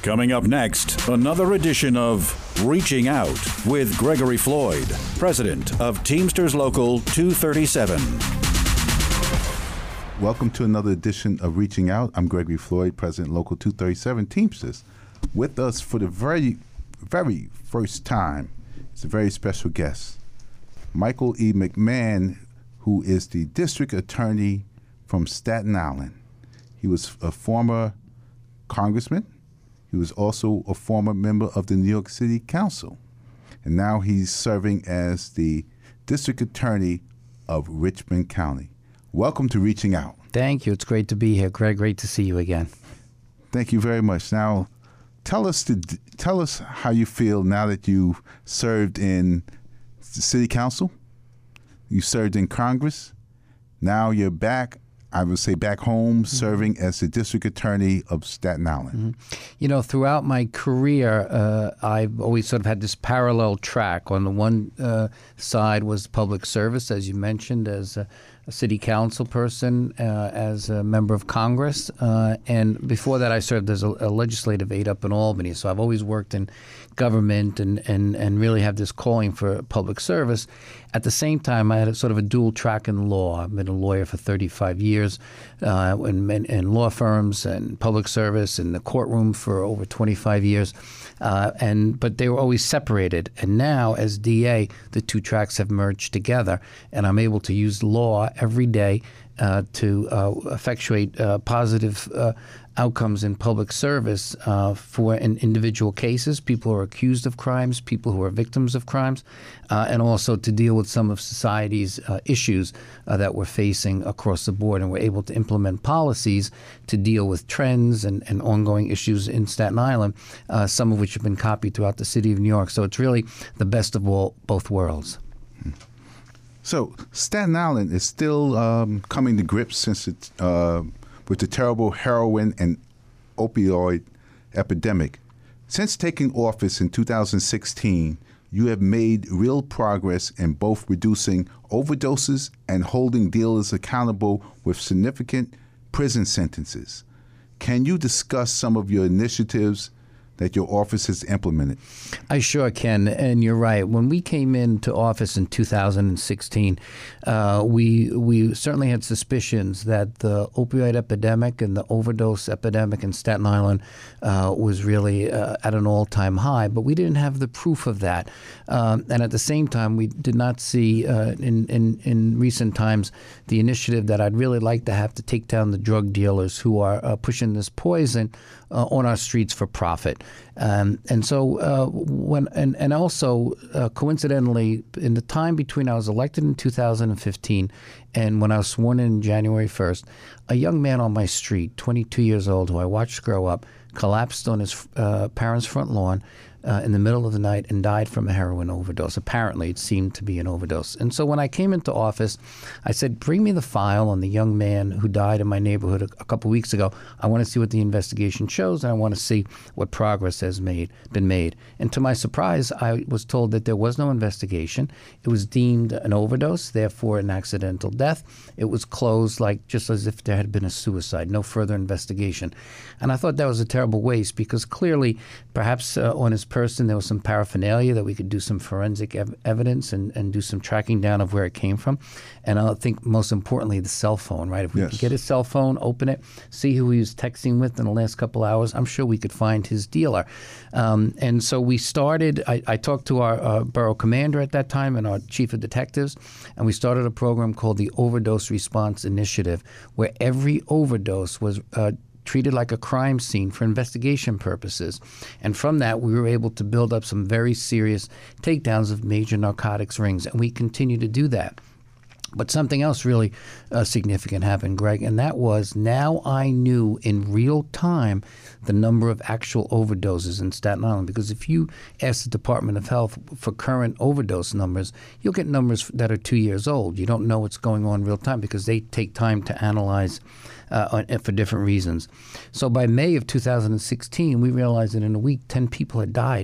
Coming up next, another edition of Reaching Out with Gregory Floyd, president of Teamsters Local 237. Welcome to another edition of Reaching Out. I'm Gregory Floyd, president Local 237 Teamsters. With us for the very first time is a very special guest, Michael E. McMahon, who is the district attorney from Staten Island. He was a former congressman. He was also a former member of the New York City Council. And now he's serving as the district attorney of Richmond County. Welcome to Reaching Out. Thank you. It's great to be here, Greg. Great to see you again. Thank you very much. Now, tell us how you feel now that you served in the City Council, you served in Congress, now you're back, I would say back home, serving as the district attorney of Staten Island. You know, throughout my career, I've always sort of had this parallel track. On the one side was public service, as you mentioned, as a city council person, as a member of Congress. And before that, I served as a legislative aide up in Albany. So I've always worked in government and really have this calling for public service. At the same time, I had a sort of a dual track in law. I've been a lawyer for 35 years in law firms and public service, in the courtroom for over 25 years. But they were always separated. And now, as DA, the two tracks have merged together, and I'm able to use law every day to effectuate positive outcomes in public service for in individual cases, people who are accused of crimes, people who are victims of crimes, and also to deal with some of society's issues that we're facing across the board. And we're able to implement policies to deal with trends and ongoing issues in Staten Island, some of which have been copied throughout the city of New York. So it's really the best of both worlds. So Staten Island is still coming to grips since it's with the terrible heroin and opioid epidemic. Since taking office in 2016, you have made real progress in both reducing overdoses and holding dealers accountable with significant prison sentences. Can you discuss some of your initiatives that your office has implemented? I sure can, and you're right. When we came into office in 2016, we certainly had suspicions that the opioid epidemic and the overdose epidemic in Staten Island was really at an all-time high, but we didn't have the proof of that. And at the same time, we did not see in recent times the initiative that I'd really like to have to take down the drug dealers who are pushing this poison on our streets for profit. And so also coincidentally, in the time between I was elected in 2015 and when I was sworn in January 1st, a young man on my street, 22 years old, who I watched grow up, collapsed on his parents' front lawn in the middle of the night and died from a heroin overdose. Apparently, it seemed to be an overdose. And so when I came into office, I said, bring me the file on the young man who died in my neighborhood a couple weeks ago. I want to see what the investigation shows, and I want to see what progress has been made. And to my surprise, I was told that there was no investigation. It was deemed an overdose, therefore an accidental death. It was closed just as if there had been a suicide, no further investigation. And I thought that was a terrible waste because clearly, perhaps on his person, there was some paraphernalia that we could do some forensic evidence and do some tracking down of where it came from. And I think most importantly, the cell phone, right? If we could get his cell phone, open it, see who he was texting with in the last couple hours, I'm sure we could find his dealer. And so we started, I talked to our borough commander at that time and our chief of detectives, and we started a program called the Overdose Response Initiative, where every overdose was treated like a crime scene for investigation purposes. And from that, we were able to build up some very serious takedowns of major narcotics rings, and we continue to do that. But something else really significant happened, Greg, and that was now I knew in real time the number of actual overdoses in Staten Island. Because if you ask the Department of Health for current overdose numbers, you'll get numbers that are 2 years old. You don't know what's going on in real time because they take time to analyze for different reasons. So by May of 2016, we realized that in a week, 10 people had died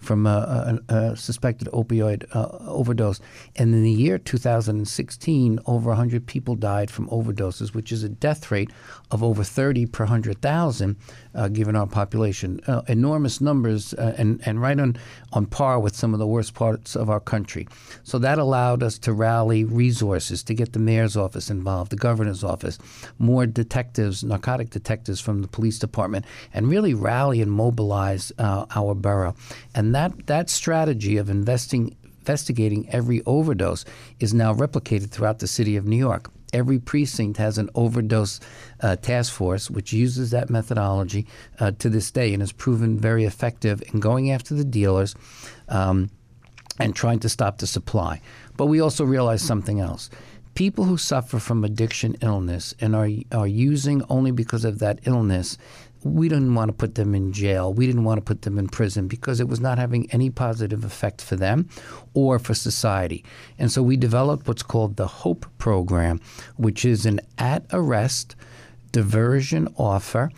from a suspected opioid overdose. And in the year 2016, over 100 people died from overdoses, which is a death rate of over 30 per 100,000, given our population. Enormous numbers and right on par with some of the worst parts of our country. So that allowed us to rally resources, to get the mayor's office involved, the governor's office, more detectives, narcotic detectives from the police department, and really rally and mobilize our borough. And that strategy of investigating every overdose is now replicated throughout the city of New York. Every precinct has an overdose task force, which uses that methodology to this day and has proven very effective in going after the dealers and trying to stop the supply. But we also realize something else. People who suffer from addiction illness and are using only because of that illness, we didn't want to put them in jail. We didn't want to put them in prison because it was not having any positive effect for them or for society. And so we developed what's called the HOPE program, which is an at-arrest diversion offer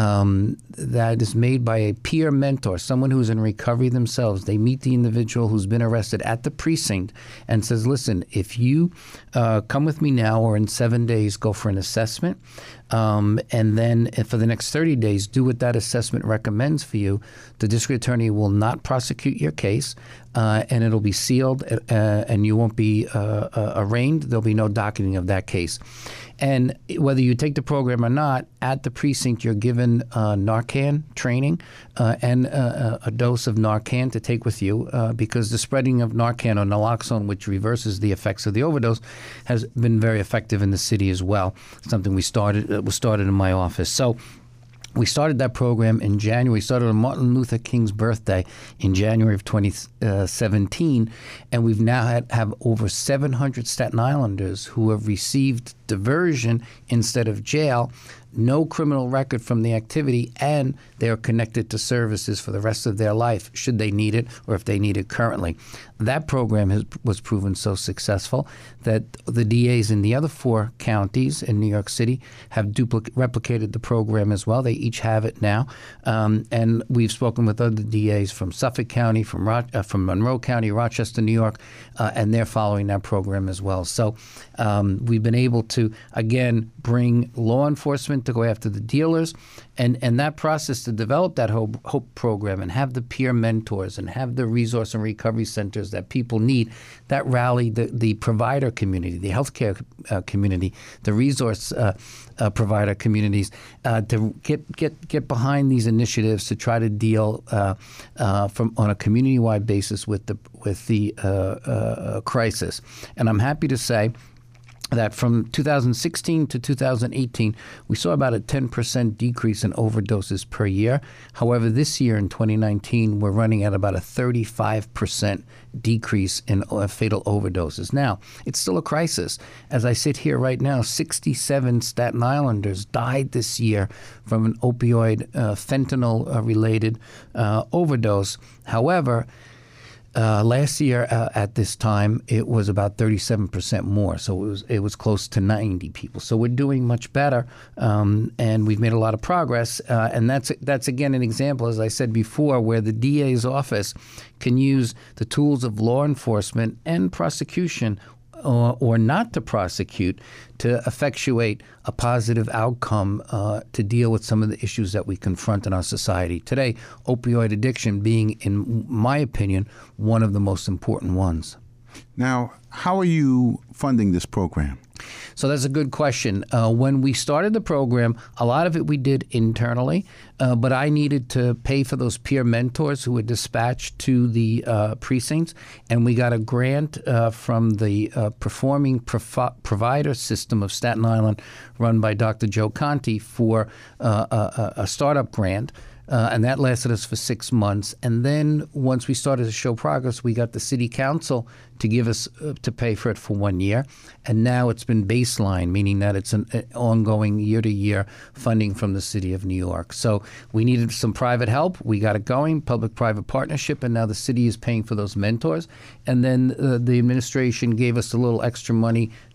that is made by a peer mentor, someone who's in recovery themselves. They meet the individual who's been arrested at the precinct and says, listen, if you come with me now or in 7 days, go for an assessment, and then for the next 30 days, do what that assessment recommends for you, the district attorney will not prosecute your case, and it'll be sealed, and you won't be arraigned. There'll be no docketing of that case. And whether you take the program or not, at the precinct, you're given Narcan training and a dose of Narcan to take with you because the spreading of Narcan or naloxone, which reverses the effects of the overdose, has been very effective in the city as well, something was started in my office. So we started that program in January. We started on Martin Luther King's birthday in January of 2017, and we've now have over 700 Staten Islanders who have received diversion instead of jail, no criminal record from the activity, and they are connected to services for the rest of their life, should they need it or if they need it currently. That program was proven so successful that the DAs in the other 4 counties in New York City have replicated the program as well. They each have it now. And we've spoken with other DAs from Suffolk County, from Monroe County, Rochester, New York, and they're following that program as well. So we've been able to, again, bring law enforcement to go after the dealers, and that process to develop that HOPE program and have the peer mentors and have the resource and recovery centers that people need, that rallied the provider community, the healthcare community, the resource provider communities to get behind these initiatives to try to deal on a community-wide basis with the crisis. And I'm happy to say that from 2016 to 2018, we saw about a 10% decrease in overdoses per year. However, this year in 2019, we're running at about a 35% decrease in fatal overdoses. Now, it's still a crisis. As I sit here right now, 67 Staten Islanders died this year from an opioid fentanyl-related overdose. However, last year at this time, it was about 37% more. So it was close to 90 people. So we're doing much better, and we've made a lot of progress. And that's again an example, as I said before, where the DA's office can use the tools of law enforcement and prosecution or not to prosecute to effectuate a positive outcome to deal with some of the issues that we confront in our society today, opioid addiction being, in my opinion, one of the most important ones. Now, how are you funding this program? So that's a good question. When we started the program, a lot of it we did internally, but I needed to pay for those peer mentors who were dispatched to the precincts, and we got a grant from the Performing Provider System of Staten Island run by Dr. Joe Conti for a startup grant. And that lasted us for 6 months. And then once we started to show progress, we got the city council to give us to pay for it for 1 year. And now it's been baseline, meaning that it's an ongoing year-to-year funding from the city of New York. So we needed some private help. We got it going, public-private partnership, and now the city is paying for those mentors. And then the administration gave us a little extra money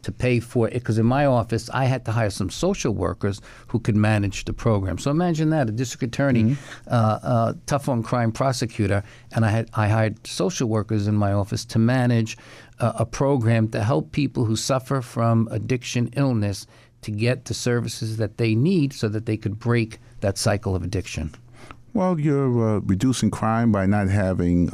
to pay for it, because in my office I had to hire some social workers who could manage the program. So imagine that, a district attorney, tough on crime prosecutor, and I hired social workers in my office to manage a program to help people who suffer from addiction illness to get the services that they need so that they could break that cycle of addiction. Well, you're reducing crime by not having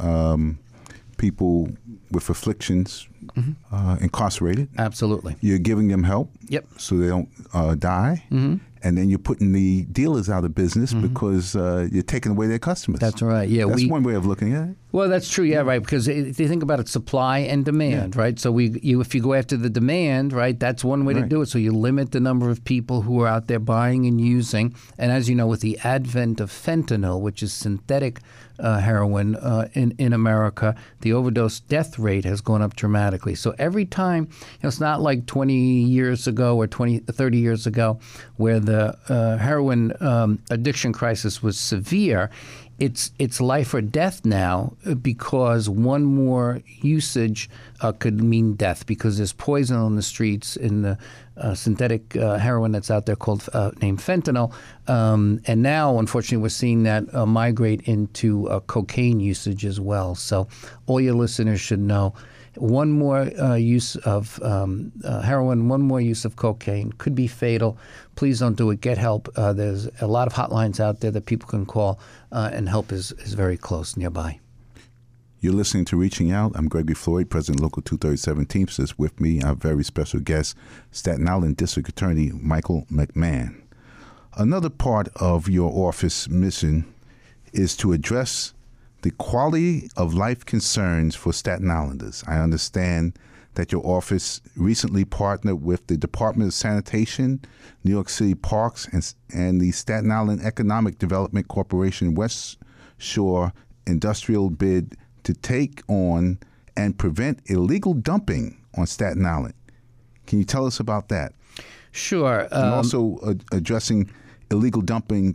people with afflictions incarcerated. Absolutely. You're giving them help. Yep. So they don't die. And then you're putting the dealers out of business because you're taking away their customers. That's right. Yeah, that's one way of looking at it. Well, that's true. Yeah, right. Because if you think about it, supply and demand, right? So if you go after the demand, right, that's one way to do it. So you limit the number of people who are out there buying and using. And as you know, with the advent of fentanyl, which is synthetic heroin in America, the overdose death rate has gone up dramatically. So every time, it's not like 20 years ago or 30 years ago where the heroin addiction crisis was severe. It's life or death now, because one more usage could mean death, because there's poison on the streets in the synthetic heroin that's out there named fentanyl. And now, unfortunately, we're seeing that migrate into cocaine usage as well. So all your listeners should know, one more use of heroin, one more use of cocaine could be fatal. Please don't do it. Get help. There's a lot of hotlines out there that people can call, and help is very close nearby. You're listening to Reaching Out. I'm Gregory Floyd, President Local 237 Teamsters. With me, our very special guest, Staten Island District Attorney Michael McMahon. Another part of your office mission is to address the quality of life concerns for Staten Islanders. I understand that your office recently partnered with the Department of Sanitation, New York City Parks, and the Staten Island Economic Development Corporation West Shore Industrial bid to take on and prevent illegal dumping on Staten Island. Can you tell us about that? Sure. And also addressing illegal dumpings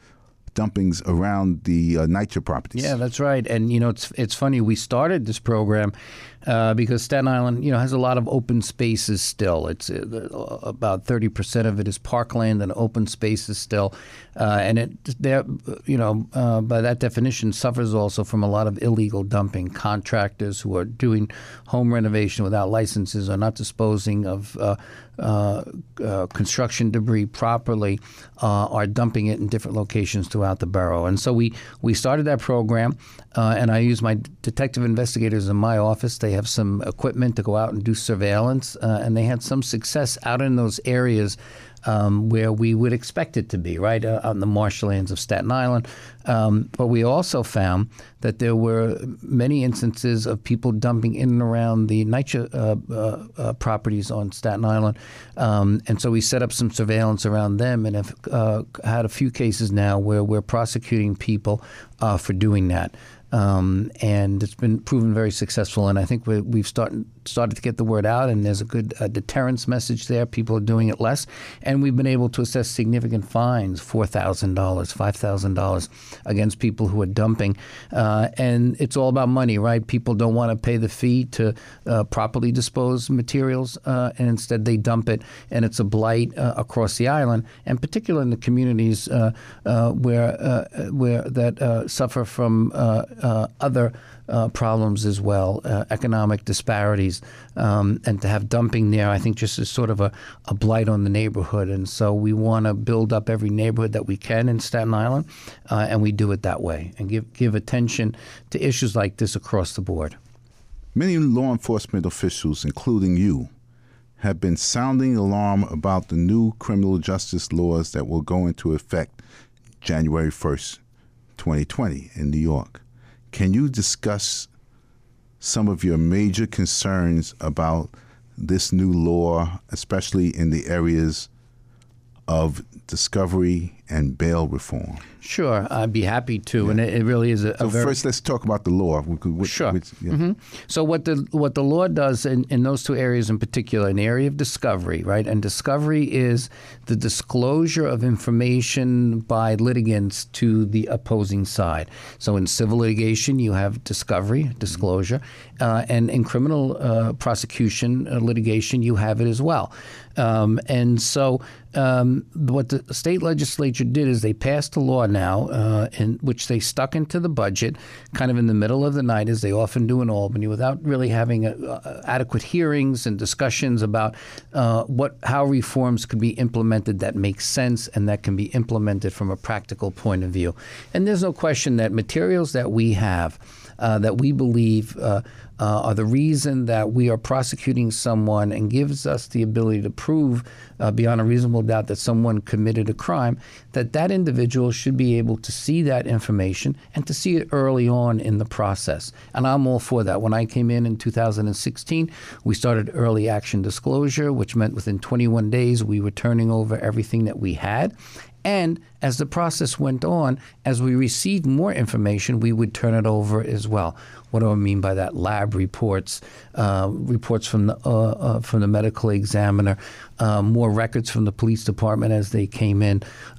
around the NYCHA properties. Yeah, that's right. And, it's funny. We started this program because Staten Island, has a lot of open spaces still. It's about 30% of it is parkland and open spaces still. And by that definition, suffers also from a lot of illegal dumping. Contractors who are doing home renovation without licenses or not disposing of construction debris properly are dumping it in different locations throughout the borough. And so we started that program, and I use my detective investigators in my office. They have some equipment to go out and do surveillance, and they had some success out in those areas where we would expect it to be, right, out in the marshlands of Staten Island. But we also found that there were many instances of people dumping in and around the NYCHA properties on Staten Island. And so we set up some surveillance around them and have had a few cases now where we're prosecuting people for doing that. And it's been proven very successful. And I think we've started to get the word out, and there's a good deterrence message there. People are doing it less. And we've been able to assess significant fines, $4,000, $5,000, against people who are dumping. And it's all about money, right? People don't want to pay the fee to properly dispose materials, and instead they dump it. And it's a blight across the island, and particularly in the communities where that suffer from other problems as well, economic disparities, and to have dumping there, I think, just is sort of a blight on the neighborhood. And so we want to build up every neighborhood that we can in Staten Island, and we do it that way, and give attention to issues like this across the board. Many law enforcement officials, including you, have been sounding the alarm about the new criminal justice laws that will go into effect January 1st, 2020 in New York. Can you discuss some of your major concerns about this new law, especially in the areas of discovery and bail reform. Sure, I'd be happy to, and it really is a So very... first, let's talk about the law. Sure. So what the law does in those two areas in particular, an area of discovery, right? And discovery is the disclosure of information by litigants to the opposing side. So in civil litigation, you have discovery, disclosure, and in criminal prosecution litigation, you have it as well. And so what the state legislature did is they passed a law now in which they stuck into the budget kind of in the middle of the night, as they often do in Albany, without really having adequate hearings and discussions about how reforms could be implemented that make sense and that can be implemented from a practical point of view. And there's no question that materials that we have that we believe are the reason that we are prosecuting someone and gives us the ability to prove beyond a reasonable doubt that someone committed a crime, that individual should be able to see that information and to see it early on in the process. And I'm all for that. When I came in 2016, we started early action disclosure, which meant within 21 days we were turning over everything that we had. And as the process went on, as we received more information, we would turn it over as well. What do I mean by that? Lab reports, reports from the medical examiner, more records from the police department as they came in,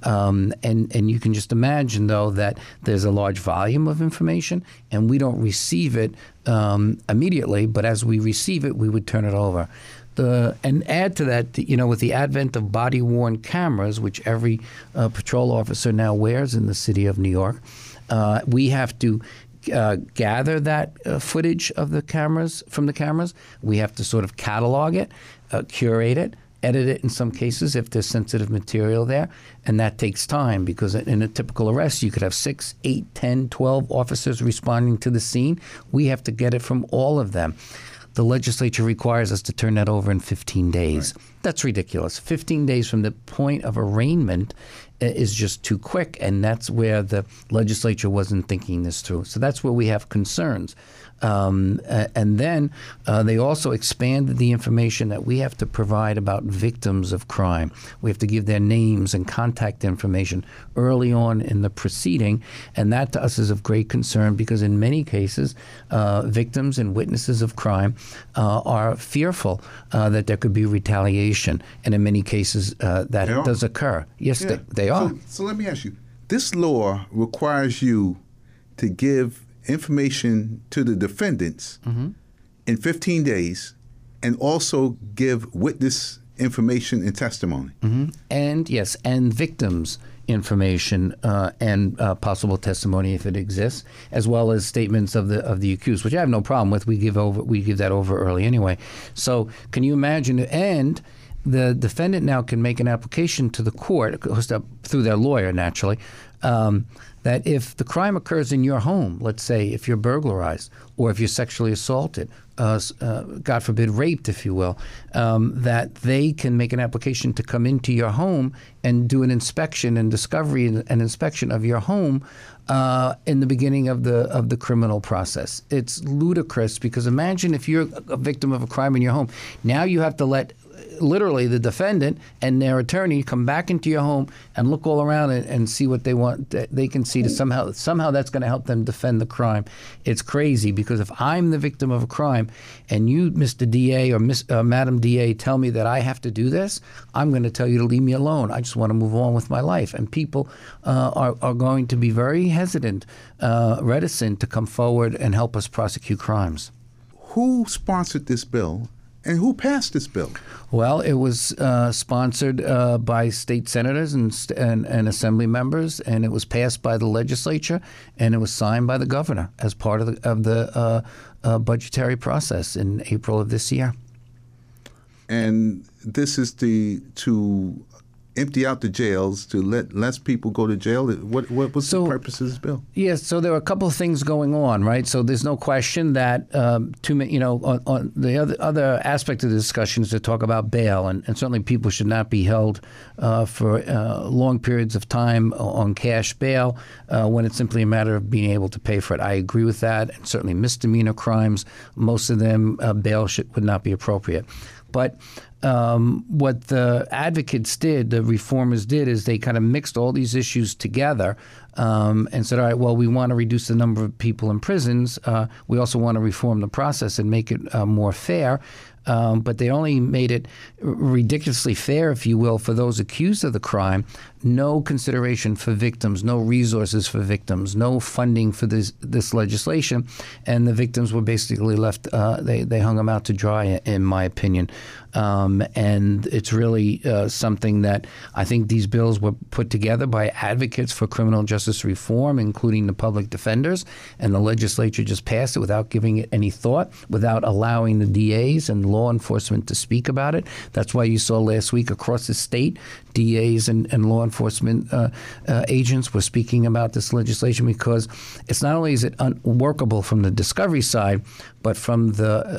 and you can just imagine though that there's a large volume of information, and we don't receive it immediately. But as we receive it, we would turn it over. And add to that, with the advent of body-worn cameras, which every patrol officer now wears in the city of New York, we have to gather that footage of the cameras from the cameras. We have to sort of catalog it, curate it, edit it in some cases if there's sensitive material there, and that takes time because in a typical arrest you could have 6, 8, 10, 12 officers responding to the scene. We have to get it from all of them. The legislature requires us to turn that over in 15 days. Right. That's ridiculous. 15 days from the point of arraignment is just too quick, and that's where the legislature wasn't thinking this through. So that's where we have concerns. And then they also expanded the information that we have to provide about victims of crime. We have to give their names and contact information early on in the proceeding, and that to us is of great concern because in many cases, victims and witnesses of crime are fearful that there could be retaliation, and in many cases that does occur. Yes, yeah. they are. So let me ask you, this law requires you to give information to the defendants in 15 days and also give witness information and testimony. And yes, and victims information and possible testimony if it exists, as well as statements of the accused, which I have no problem with. We give that over early anyway. So can you imagine? And the defendant now can make an application to the court through their lawyer, naturally, that if the crime occurs in your home, let's say if you're burglarized or if you're sexually assaulted, God forbid raped, if you will, that they can make an application to come into your home and do an inspection and discovery and inspection of your home in the beginning of the criminal process. It's ludicrous because imagine if you're a victim of a crime in your home. Now you have to let literally the defendant and their attorney come back into your home and look all around and see what they want. They can see to somehow that's going to help them defend the crime. It's crazy because if I'm the victim of a crime and you, Mr. DA or Madam DA, tell me that I have to do this, I'm going to tell you to leave me alone. I just want to move on with my life. And people are going to be very hesitant, reticent to come forward and help us prosecute crimes. Who sponsored this bill? And who passed this bill? Well, it was sponsored by state senators and assembly members, and it was passed by the legislature, and it was signed by the governor as part of the budgetary process in April of this year. And this is to empty out the jails, to let less people go to jail? What was the purpose of this bill? Yes, so there are a couple of things going on, right? So there's no question that on the other aspect of the discussion is to talk about bail, and certainly people should not be held for long periods of time on cash bail when it's simply a matter of being able to pay for it. I agree with that, and certainly misdemeanor crimes, most of them bail would not be appropriate. But What the advocates did, the reformers did, is they kind of mixed all these issues together and said, all right, well, we want to reduce the number of people in prisons. We also want to reform the process and make it more fair. But they only made it ridiculously fair, if you will, for those accused of the crime. No consideration for victims, no resources for victims, no funding for this legislation, and the victims were basically left. They hung them out to dry, in my opinion. And it's really something that I think these bills were put together by advocates for criminal justice reform, including the public defenders, and the legislature just passed it without giving it any thought, without allowing the DAs and law enforcement to speak about it. That's why you saw last week across the state, DAs and law enforcement agents were speaking about this legislation, because it's not only is it unworkable from the discovery side, but from the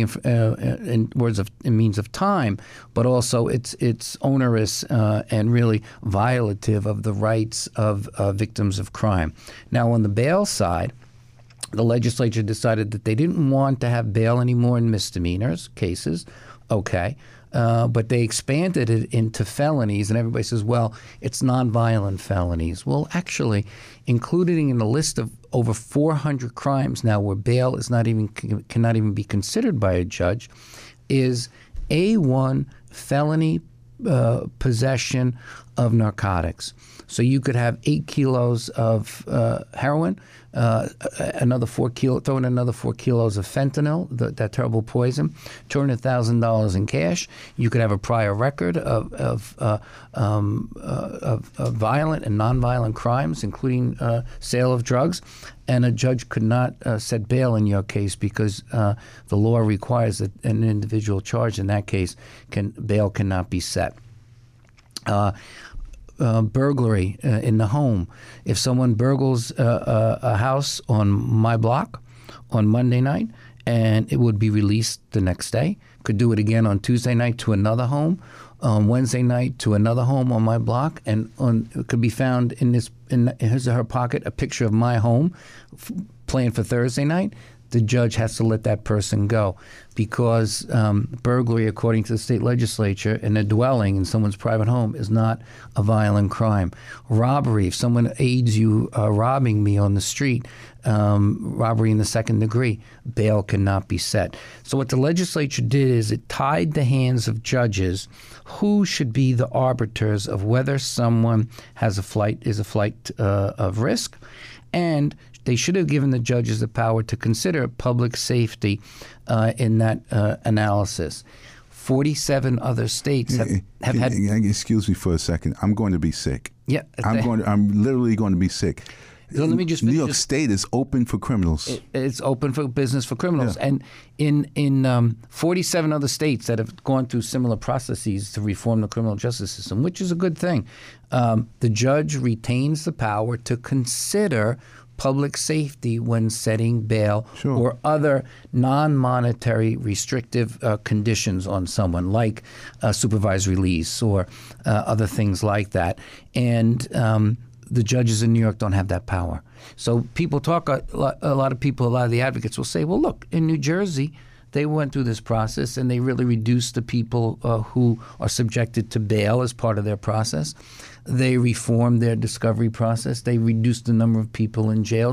in means of time, but also it's onerous and really violative of the rights of victims of crime. Now, on the bail side, the legislature decided that they didn't want to have bail anymore in misdemeanors cases. Okay. But they expanded it into felonies, and everybody says, well, it's nonviolent felonies. Well, actually, including in the list of over 400 crimes now where bail is cannot even be considered by a judge, is A1 felony possession of narcotics. So you could have 8 kilos of heroin, another 4 kilos, throw in another 4 kilos of fentanyl, that terrible poison, $200,000 in cash. You could have a prior record of violent and nonviolent crimes, including sale of drugs, and a judge could not set bail in your case, because the law requires that an individual charged in that case bail cannot be set. Burglary in the home. If someone burgles a house on my block on Monday night, and it would be released the next day, could do it again on Tuesday night to another home, on Wednesday night to another home on my block, and it could be found in his or her pocket a picture of my home planned for Thursday night. The judge has to let that person go, because burglary, according to the state legislature, in a dwelling in someone's private home is not a violent crime. Robbery, if someone aids you robbing me on the street, robbery in the second degree, bail cannot be set. So what the legislature did is it tied the hands of judges who should be the arbiters of whether someone is a flight of risk, and they should have given the judges the power to consider public safety in that analysis. 47 other states have had. Excuse me for a second. I'm going to be sick. Yeah, I'm literally going to be sick. So let me just New York State is open for criminals. It's open for business for criminals, Yeah. and in 47 other states that have gone through similar processes to reform the criminal justice system, which is a good thing. The judge retains the power to consider public safety when setting bail or other non-monetary restrictive conditions on someone, like supervised release or other things like that. And the judges in New York don't have that power. So people talk, a lot of the advocates will say, well, look, in New Jersey, they went through this process and they really reduced the people who are subjected to bail as part of their process. They reformed their discovery process. They reduced the number of people in jail,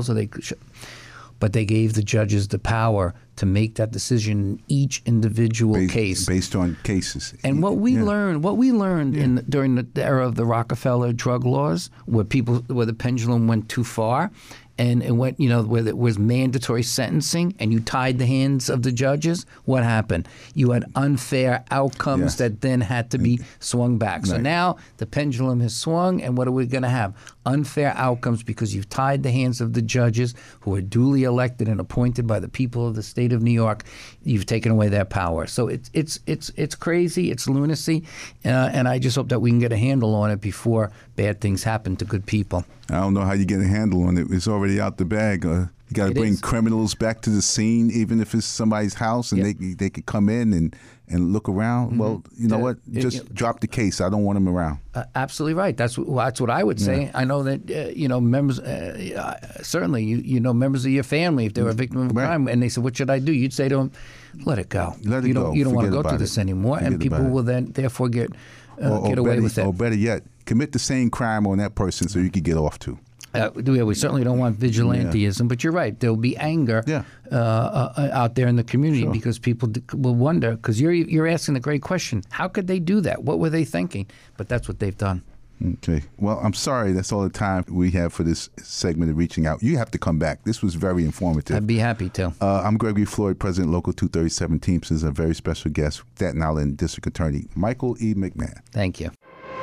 but they gave the judges the power to make that decision in each individual case based on cases. And what we learned during the era of the Rockefeller drug laws, where the pendulum went too far, and it went, where it was mandatory sentencing, and you tied the hands of the judges, what happened? You had unfair outcomes that then had to be swung back. Right. So now the pendulum has swung, and what are we going to have? Unfair outcomes, because you've tied the hands of the judges who are duly elected and appointed by the people of the state of New York. You've taken away their power. So it's crazy. It's lunacy, and I just hope that we can get a handle on it before bad things happen to good people. I don't know how you get a handle on it. It's already out the bag. You got to bring criminals back to the scene, even if it's somebody's house, and they could come in and look around, well, you know what? Just drop the case. I don't want them around. Absolutely right. That's what I would say. I know that members, certainly you know members of your family, if they were a victim of a crime, and they said, "What should I do?" You'd say to them, "Let it go. Let it go. You don't want to Forget go through about this it. anymore." Forget And people about it. will then therefore get away with it. Or better yet, commit the same crime on that person so you could get off too. We certainly don't want vigilanteism, but you're right. There'll be anger out there in the community because people will wonder. Because you're asking a great question: how could they do that? What were they thinking? But that's what they've done. Okay. Well, I'm sorry. That's all the time we have for this segment of Reaching Out. You have to come back. This was very informative. I'd be happy to. I'm Gregory Floyd, President, Local 237 Teamsters. A very special guest, Staten Island District Attorney Michael E. McMahon. Thank you.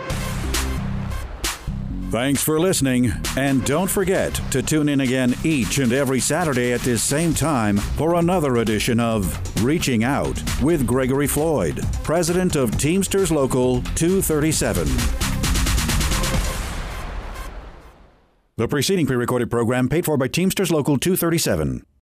Thanks for listening, and don't forget to tune in again each and every Saturday at this same time for another edition of Reaching Out with Gregory Floyd, President of Teamsters Local 237. The preceding pre-recorded program paid for by Teamsters Local 237.